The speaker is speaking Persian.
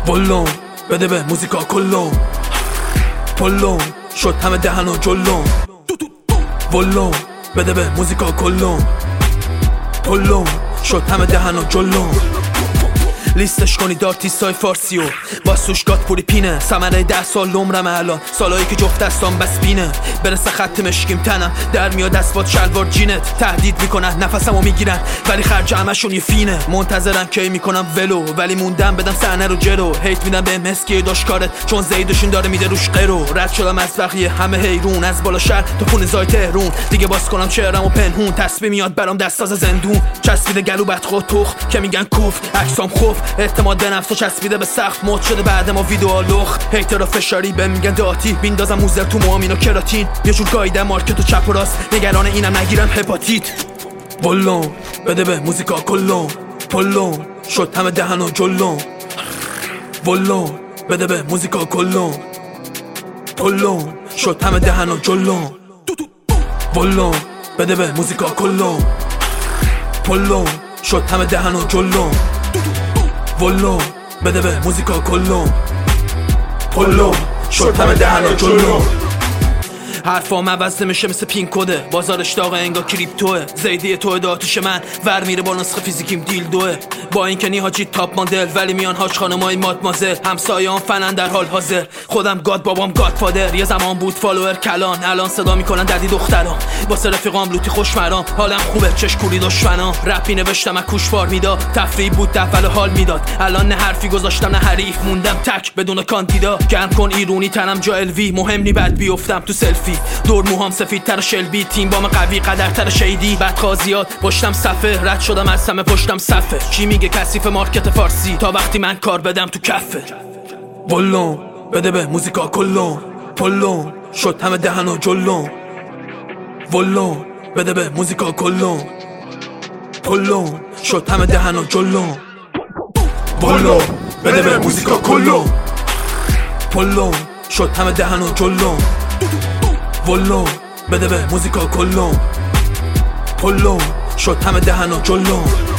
ولون بده به موزیکا کلون پلون شد همه دهن و جلون ولون بده به موزیکا کلون پلون شد همه دهن و جلون لیستش کنی دارتیستای فارسیو واسوش گات پوری پینه ثمره 10 سال عمرم الان سالایی که جفت دستام بس بینه برسه خط مشکیم تنم در میاد اسبات شلوار جینت تهدید میکنن نفسمو میگیرن ولی خرج همشون یه فینه منتظرن کی میکنم ولو ولی موندم بدم صحنه رو جلو هیت میدم به مسکی داشکارت چون زیدشون داره میده روش قرو رد شدم از بقیه همه حیرون از بالا شهر تا خونه زای تهرون دیگه باز کنم چهرمو پنهون تسبیح میاد برام دست از زندون چسبیده گلو بدخو تخ که میگن کوف عکسام خوف اعتماد به نفس و چسبیده به سقف مد شده بعد ما ویدیو لخ هیترا فشاری به میگن داتی بیندازم موزر تو موامین و کراتین یه جور گاییدم مارکت و چپ و راست نگران اینم نگیرم هپاتیت ولون بده به موزیکا کلون پلون شد همه دهن و جلون ولون بده به موزیکا کلون پلون شد همه دهن و جلون ولون بده به موزیکا کلون پلون شد همه دهن و جلون ولون بده به موزیکا کلون پلون شد همه دهن و جلون حرفام عوض میشه مثل پین کده بازارش داغه انگار کریپتوه زیدی توه داتوش من ور میره با نسخه فیزیکیم دیل دوه با این کنی حاجی تاپ مدل ولی میان هاج خانمای مادمازل همسایه‌ام فنن در حال حاضر خودم گاد بابام گاد فادر یه زمان بود فالوور کلان الان صدا میکنن ددی دخترام واسه رفیقام لوتی خوش مرام حالم خوبه چش کوری دشمنام رپی نوشتم از کوشوار میداد تفریح بود دفعه حال میداد الان نه حرفی گذاشتم نه حریف موندم تک بدون کاندیدا گرم کن ایرونی تنم جا الوی مهم نی بعد بیافتم تو سلفی دور موهام سفید تر شلبی تیم بام قوی قدر تر شیدی بدقاضیات پشتم صفه رد شدم از همه پشتم صفه چی میگه کثیف مارکت فارسی تا وقتی من کار بدم تو کفه ولون بده به موزیکا کلون پلون شد همه دهن و جلون ولون بده به موزیکا کلون پلون شد همه دهن و جلون ولون بده به موزیکا کلون پلون شد همه دهن و جلون ولون بده به موزیکا کلون پلون شد همه دهن و جلون